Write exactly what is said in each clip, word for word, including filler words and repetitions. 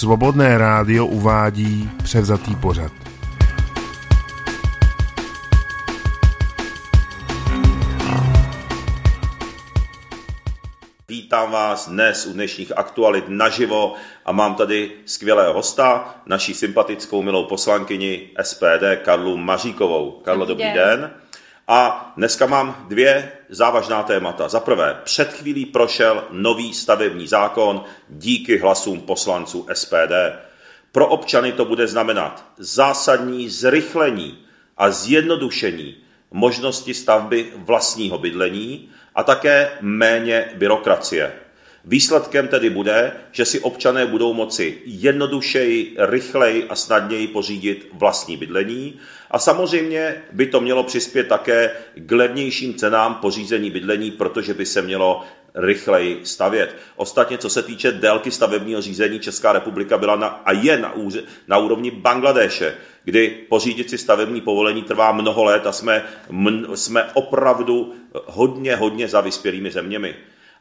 Svobodné rádio uvádí převzatý pořad. Vítám vás dnes u dnešních aktualit naživo a mám tady skvělého hosta, naši sympatickou milou poslankyni S P D Karlu Maříkovou. Karlo, dobrý den. den. A dneska mám dvě závažná témata. Za prvé, před chvílí prošel nový stavební zákon díky hlasům poslanců S P D. Pro občany to bude znamenat zásadní zrychlení a zjednodušení možnosti stavby vlastního bydlení a také méně byrokracie. Výsledkem tedy bude, že si občané budou moci jednodušeji, rychleji a snadněji pořídit vlastní bydlení a samozřejmě by to mělo přispět také k levnějším cenám pořízení bydlení, protože by se mělo rychleji stavět. Ostatně, co se týče délky stavebního řízení, Česká republika byla na, a je na, úře, na úrovni Bangladéše, kdy pořídit si stavební povolení trvá mnoho let a jsme, m, jsme opravdu hodně, hodně za vyspělými zeměmi.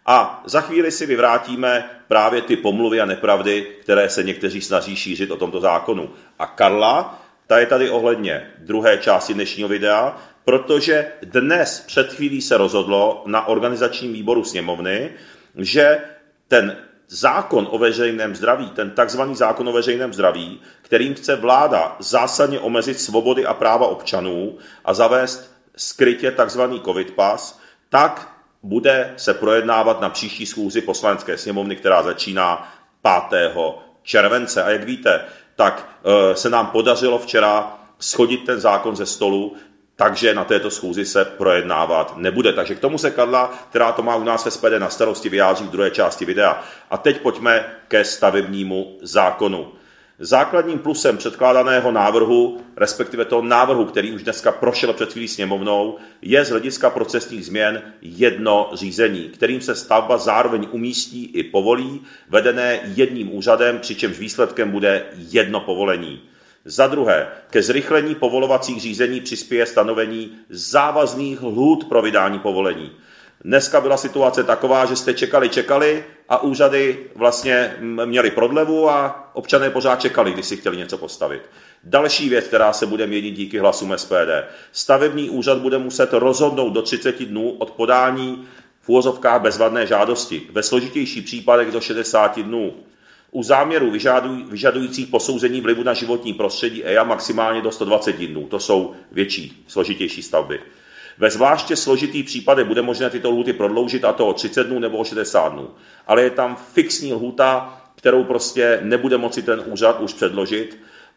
A za chvíli si vyvrátíme právě ty pomluvy a nepravdy, které se někteří snaží šířit o tomto zákonu. A Karla, ta je tady ohledně druhé části dnešního videa, protože dnes před chvílí se rozhodlo na organizačním výboru sněmovny, že ten zákon o veřejném zdraví, ten takzvaný zákon o veřejném zdraví, kterým chce vláda zásadně omezit svobody a práva občanů a zavést skrytě takzvaný covid pas, tak bude se projednávat na příští schůzi Poslanecké sněmovny, která začíná pátého července. A jak víte, tak se nám podařilo včera shodit ten zákon ze stolu, takže na této schůzi se projednávat nebude. Takže k tomu se Karla, která to má u nás v S P D na starosti, vyjádří v druhé části videa. A teď pojďme ke stavebnímu zákonu. Základním plusem předkládaného návrhu, respektive toho návrhu, který už dneska prošel před chvílí sněmovnou, je z hlediska procesních změn jedno řízení, kterým se stavba zároveň umístí i povolí, vedené jedním úřadem, přičemž výsledkem bude jedno povolení. Za druhé, ke zrychlení povolovacích řízení přispěje stanovení závazných lhůt pro vydání povolení. Dneska byla situace taková, že jste čekali, čekali a úřady vlastně měli prodlevu a občané pořád čekali, když si chtěli něco postavit. Další věc, která se bude měnit díky hlasům S P D. Stavební úřad bude muset rozhodnout do třiceti dnů od podání v uvozovkách bezvadné žádosti, ve složitějších případech do šedesáti dnů. U záměru vyžaduj, vyžadujících posouzení vlivu na životní prostředí E I A maximálně do sto dvaceti dnů. To jsou větší, složitější stavby. Ve zvláště složitých případech bude možné tyto lhůty prodloužit, a to o třicet dnů nebo o šedesát dnů. Ale je tam fixní lhůta, kterou prostě nebude moci ten úřad už předložit.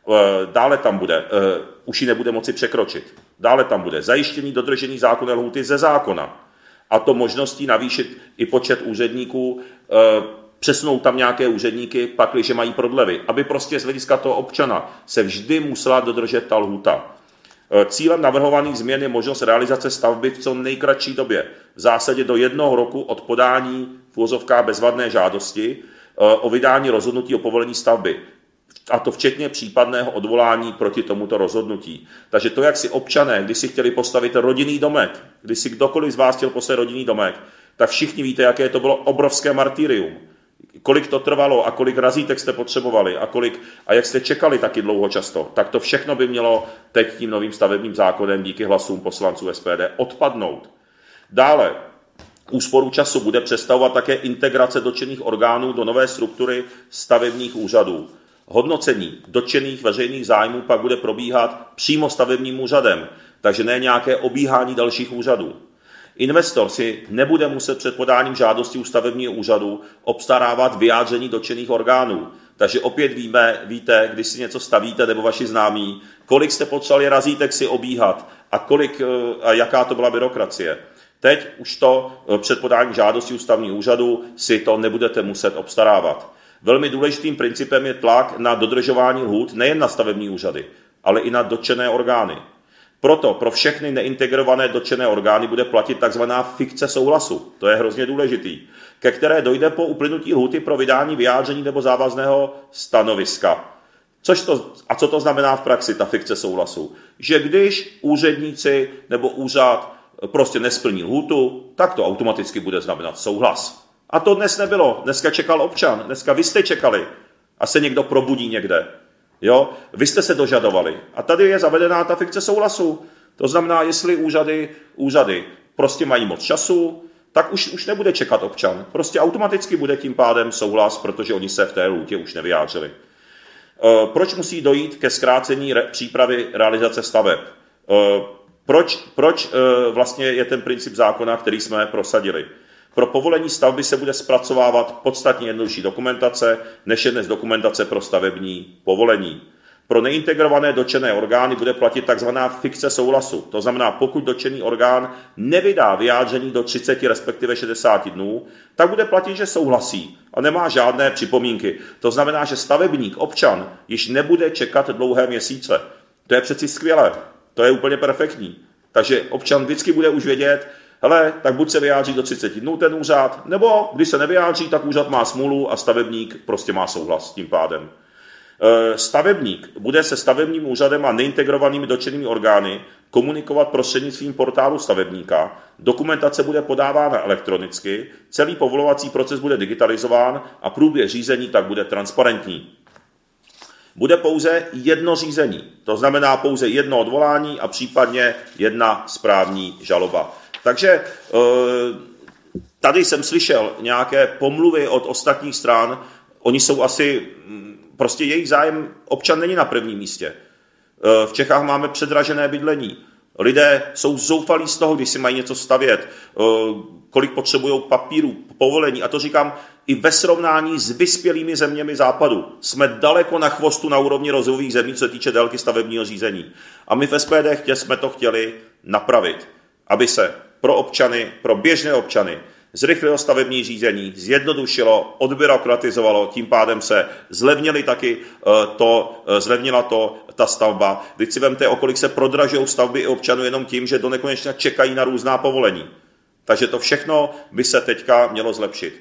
Dále tam bude, už ji nebude moci překročit. Dále tam bude zajištění dodržení zákonné lhůty ze zákona. A to možností navýšit i počet úředníků, přesunout tam nějaké úředníky, pakliže mají prodlevy. Aby prostě z hlediska toho občana se vždy musela dodržet ta lhůta. Cílem navrhovaných změn je možnost realizace stavby v co nejkratší době, v zásadě do jednoho roku od podání v uvozovkách bezvadné žádosti o vydání rozhodnutí o povolení stavby. A to včetně případného odvolání proti tomuto rozhodnutí. Takže to, jak si občané, když si chtěli postavit rodinný domek, když si kdokoliv z vás chtěl postavit rodinný domek, tak všichni víte, jaké to bylo obrovské martyrium. Kolik to trvalo a kolik razítek jste potřebovali a, kolik, a jak jste čekali taky dlouho často, tak to všechno by mělo teď tím novým stavebním zákonem díky hlasům poslanců S P D odpadnout. Dále úsporu času bude představovat také integrace dotčených orgánů do nové struktury stavebních úřadů. Hodnocení dotčených veřejných zájmů pak bude probíhat přímo stavebním úřadem, takže ne nějaké obíhání dalších úřadů. Investor si nebude muset před podáním žádosti u stavebního úřadu obstarávat vyjádření dotčených orgánů. Takže opět víme, víte, když si něco stavíte nebo vaši známí, kolik jste potřebovali razítek si obíhat a, kolik, a jaká to byla byrokracie. Teď už to před podáním žádosti ústavního úřadu si to nebudete muset obstarávat. Velmi důležitým principem je tlak na dodržování lhůt nejen na stavební úřady, ale i na dotčené orgány. Proto pro všechny neintegrované dotčené orgány bude platit takzvaná fikce souhlasu. To je hrozně důležitý, ke které dojde po uplynutí lhůty pro vydání vyjádření nebo závazného stanoviska. Což to, a co to znamená v praxi, ta fikce souhlasu? Že když úředníci nebo úřad prostě nesplní lhůtu, tak to automaticky bude znamenat souhlas. A to dnes nebylo. Dneska čekal občan. Dneska vy jste čekali. a se někdo probudí někde. Jo? Vy jste se dožadovali. A tady je zavedená ta fikce souhlasu. To znamená, jestli úřady, úřady prostě mají moc času, tak už, už nebude čekat občan. Prostě automaticky bude tím pádem souhlas, protože oni se v té lhůtě už nevyjádřili. E, proč musí dojít ke zkrácení re, přípravy realizace staveb? E, proč proč e, vlastně je ten princip zákona, který jsme prosadili? Pro povolení stavby se bude zpracovávat podstatně jednodušší dokumentace, než je dnes dokumentace pro stavební povolení. Pro neintegrované dotčené orgány bude platit takzvaná fikce souhlasu. To znamená, pokud dotčený orgán nevydá vyjádření do třicet, respektive šedesáti dnů, tak bude platit, že souhlasí a nemá žádné připomínky. To znamená, že stavebník, občan, již nebude čekat dlouhé měsíce. To je přeci skvělé. To je úplně perfektní. Takže občan vždycky bude už vědět, hele, tak buď se vyjádří do třiceti dnů ten úřad, nebo když se nevyjádří, tak úřad má smůlu a stavebník prostě má souhlas s tím pádem. Stavebník bude se stavebním úřadem a neintegrovanými dotčenými orgány komunikovat prostřednictvím portálu stavebníka, dokumentace bude podávána elektronicky, celý povolovací proces bude digitalizován a průběh řízení tak bude transparentní. Bude pouze jedno řízení, to znamená pouze jedno odvolání a případně jedna správní žaloba. Takže tady jsem slyšel nějaké pomluvy od ostatních stran, oni jsou asi, prostě jejich zájem občan není na prvním místě. V Čechách máme předražené bydlení. Lidé jsou zoufalí z toho, když si mají něco stavět, kolik potřebují papíru, povolení. A to říkám i ve srovnání s vyspělými zeměmi západu. Jsme daleko na chvostu na úrovni rozvojových zemí, co se týče délky stavebního řízení. A my v S P D jsme to chtěli napravit, aby se pro občany, pro běžné občany zrychlilo stavební řízení, zjednodušilo, odbyrokratizovalo, tím pádem se zlevnili taky to, zlevnila to ta stavba. Vždyť si vemte, o kolik se prodražují stavby i občanů jenom tím, že do nekonečna čekají na různá povolení. Takže to všechno by se teďka mělo zlepšit.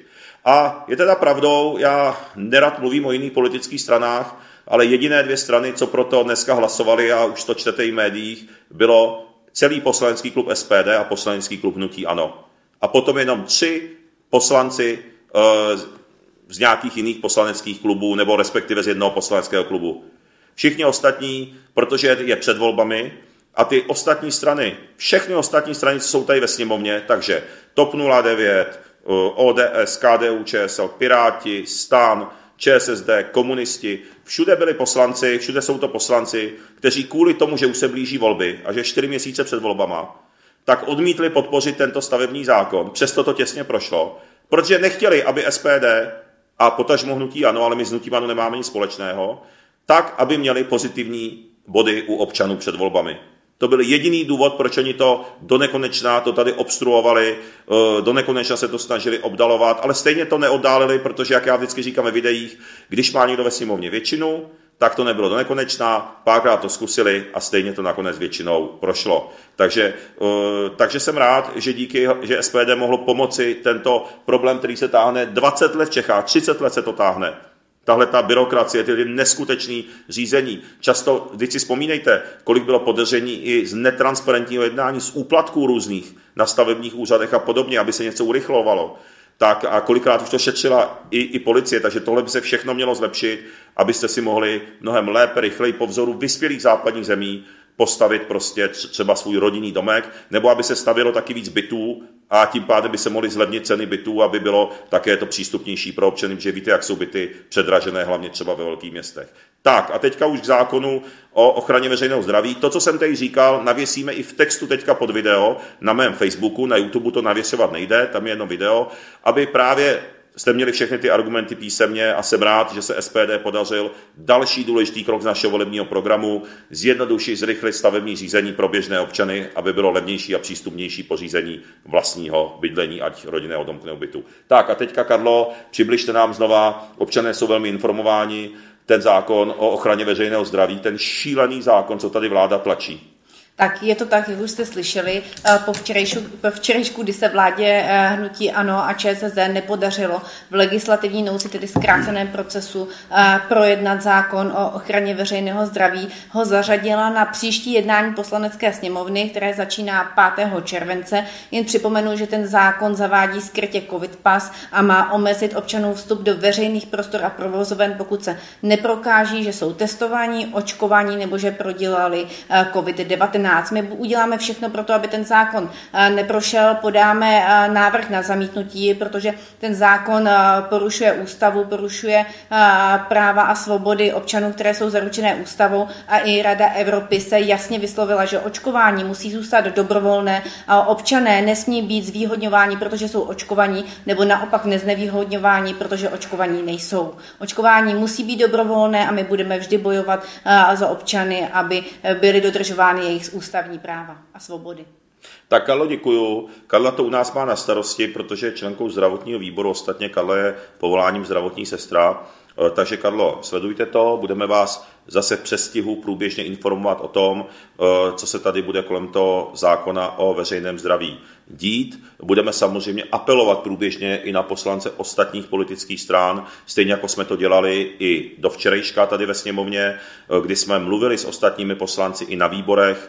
A je teda pravdou, já nerad mluvím o jiných politických stranách, ale jediné dvě strany, co proto dneska hlasovali, a už to čtete i v médiích, bylo celý poslanecký klub S P D a poslanecký klub Hnutí ANO. A potom jenom tři poslanci e, z nějakých jiných poslaneckých klubů, nebo respektive z jednoho poslaneckého klubu. Všichni ostatní, protože je před volbami, a ty ostatní strany, všechny ostatní strany jsou tady ve sněmovně, takže TOP nula devět, O D S, K D U Č S L, Piráti, STAN, Č S S D, komunisti, všude byli poslanci, všude jsou to poslanci, kteří kvůli tomu, že už se blíží volby a že čtyři měsíce před volbama, tak odmítli podpořit tento stavební zákon, přesto to těsně prošlo, protože nechtěli, aby S P D a potažmo Hnutí ANO, ale my s Hnutím ANO nemáme nic společného, tak, aby měli pozitivní body u občanů před volbami. To byl jediný důvod, proč oni to do nekonečna to tady obstruovali, do nekonečna se to snažili obdalovat, ale stejně to neoddálili, protože, jak já vždycky říkám ve videích, když má někdo ve sněmovně většinu, tak to nebylo do nekonečna, párkrát to zkusili a stejně to nakonec většinou prošlo. Takže, takže jsem rád, že díky, že S P D mohlo pomoci tento problém, který se táhne dvacet let v Čechách, třicet let se to táhne. Tahle ta byrokracie, ty neskutečné řízení. Často, vždyť si vzpomínejte, kolik bylo podezření i z netransparentního jednání, z úplatků různých na stavebních úřadech a podobně, aby se něco urychlovalo. Tak a kolikrát už to šetřila i, i policie, takže tohle by se všechno mělo zlepšit, abyste si mohli mnohem lépe, rychleji po vzoru vyspělých západních zemí postavit prostě třeba svůj rodinný domek, nebo aby se stavělo taky víc bytů a tím pádem by se mohly zlevnit ceny bytů, aby bylo také to přístupnější pro občany, protože víte, jak jsou byty předražené, hlavně třeba ve velkých městech. Tak a teďka už k zákonu o ochraně veřejného zdraví. To, co jsem tady říkal, navěsíme i v textu teďka pod video na mém Facebooku, na YouTube to navěsovat nejde, tam je jedno video, aby právě jste měli všechny ty argumenty písemně a jsem rád, že se S P D podařil další důležitý krok z našeho volebního programu, zjednodušit, zrychlit stavební řízení pro běžné občany, aby bylo levnější a přístupnější pořízení vlastního bydlení, ať rodinného domku nebo bytu. Tak a teďka, Karlo, přibližte nám znova, občané jsou velmi informováni, ten zákon o ochraně veřejného zdraví, ten šílený zákon, co tady vláda tlačí. Tak je to tak, jak už jste slyšeli, po včerejšku, po včerejšku, kdy se vládě hnutí ANO a ČSSD nepodařilo v legislativní nouzi, tedy zkráceném procesu, projednat zákon o ochraně veřejného zdraví, ho zařadila na příští jednání Poslanecké sněmovny, které začíná pátého července. Jen připomenu, že ten zákon zavádí skrytě covid pas a má omezit občanů vstup do veřejných prostor a provozoven, pokud se neprokáží, že jsou testováni, očkovaní nebo že prodělali covid devatenáct. My uděláme všechno pro to, aby ten zákon neprošel, podáme návrh na zamítnutí, protože ten zákon porušuje ústavu, porušuje práva a svobody občanů, které jsou zaručené ústavou, a i Rada Evropy se jasně vyslovila, že očkování musí zůstat dobrovolné a občané nesmí být zvýhodňováni, protože jsou očkovaní, nebo naopak neznevýhodňováni, protože očkovaní nejsou. Očkování musí být dobrovolné a my budeme vždy bojovat za občany, aby byly dodržovány jejich ústavní práva a svobody. Tak Karlo, děkuju. Karla to u nás má na starosti, protože je členkou zdravotního výboru, ostatně Karla je povoláním zdravotní sestra. Takže Karlo, sledujte to, budeme vás zase v přestihu průběžně informovat o tom, co se tady bude kolem toho zákona o veřejném zdraví dít. Budeme samozřejmě apelovat průběžně i na poslance ostatních politických stran, stejně jako jsme to dělali i do včerejška tady ve sněmovně, kdy jsme mluvili s ostatními poslanci i na výborech,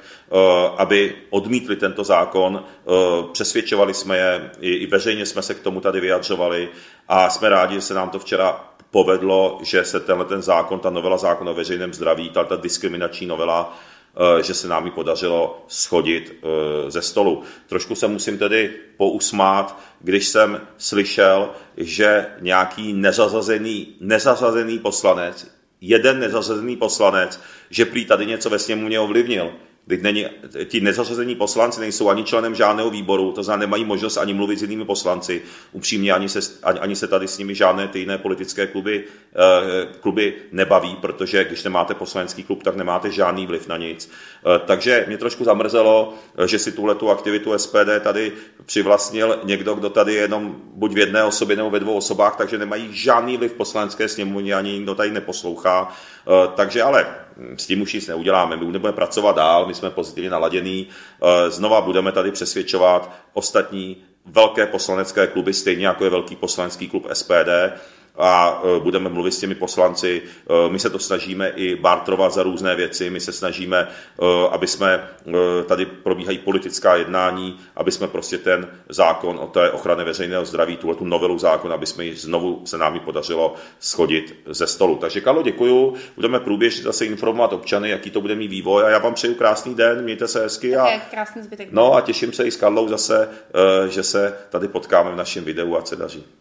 aby odmítli tento zákon. Přesvědčovali jsme je, i veřejně jsme se k tomu tady vyjadřovali a jsme rádi, že se nám to včera povedlo, že se tenhle ten zákon, ta novela zákona o veřejném zdraví, ta, ta diskriminační novela, že se nám ji podařilo shodit ze stolu. Trošku se musím tedy pousmát, když jsem slyšel, že nějaký nezařazený, nezařazený poslanec, jeden nezařazený poslanec, že prý tady něco ve sněmovně ovlivnil. Teď není, ti nezařazení poslanci nejsou ani členem žádného výboru, to znamená, nemají možnost ani mluvit s jinými poslanci. Upřímně ani se, ani, ani se tady s nimi žádné ty jiné politické kluby, eh, kluby nebaví, protože když nemáte poslanecký klub, tak nemáte žádný vliv na nic. Eh, takže mě trošku zamrzelo, že si tuhletu aktivitu S P D tady přivlastnil někdo, kdo tady je jenom buď v jedné osobě nebo ve dvou osobách, takže nemají žádný vliv v poslanecké sněmovně, ani nikdo tady neposlouchá. Eh, takže ale s tím už nic neuděláme, my budeme pracovat dál, my jsme pozitivně naladění, znova budeme tady přesvědčovat ostatní velké poslanecké kluby, stejně jako je velký poslanecký klub S P D, a budeme mluvit s těmi poslanci. My se to snažíme i bartrovat za různé věci, my se snažíme, aby jsme, tady probíhají politická jednání, aby jsme prostě ten zákon o té ochraně veřejného zdraví, tuhletu novelu zákona, aby jsme ji znovu, se nám ji podařilo shodit ze stolu. Takže Karlo, děkuju, budeme průběžně zase informovat občany, jaký to bude mít vývoj, a já vám přeju krásný den, mějte se hezky a, krásný zbytek. No a těším se i s Karlou zase, že se tady potkáme v našem videu a se daří.